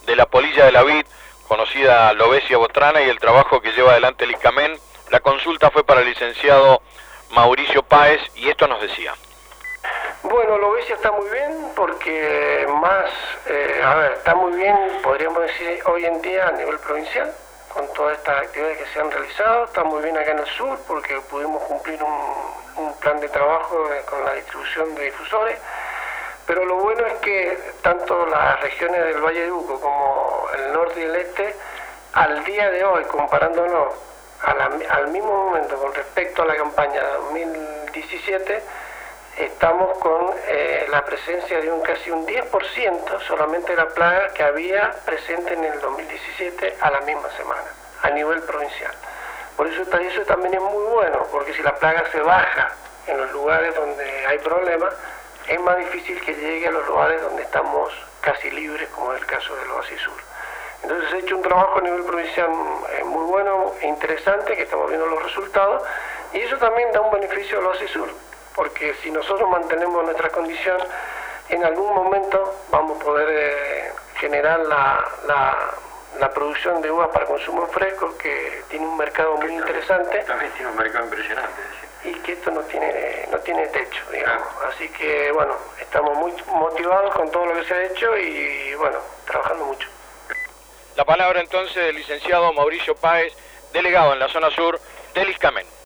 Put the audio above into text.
de la polilla de la vid, conocida Lobesia botrana, y el trabajo que lleva adelante el ISCAMEN. La consulta fue para el licenciado Mauricio Páez y esto nos decía. Bueno, Lobesia está muy bien porque está muy bien, podríamos decir, hoy en día a nivel provincial, con todas estas actividades que se han realizado. Está muy bien acá en el sur porque pudimos cumplir un plan de trabajo con la distribución de difusores, pero lo bueno es que tanto las regiones del Valle de Uco como el norte y el este, al día de hoy, comparándonos al mismo momento con respecto a la campaña 2017, estamos con la presencia de casi un 10% solamente de la plaga que había presente en el 2017 a la misma semana, a nivel provincial. Por eso también es muy bueno, porque si la plaga se baja en los lugares donde hay problemas, es más difícil que llegue a los lugares donde estamos casi libres, como es el caso del Oasis Sur. Entonces se ha hecho un trabajo a nivel provincial muy bueno e interesante, que estamos viendo los resultados, y eso también da un beneficio al Oasis Sur, porque si nosotros mantenemos nuestra condición, en algún momento vamos a poder generar la producción de uvas para consumo fresco, que tiene un mercado muy interesante. También tiene un mercado impresionante. Y que esto no tiene techo, digamos. Así que, bueno, estamos muy motivados con todo lo que se ha hecho y, bueno, trabajando mucho. La palabra entonces del licenciado Mauricio Páez, delegado en la zona sur del ISCAMEN.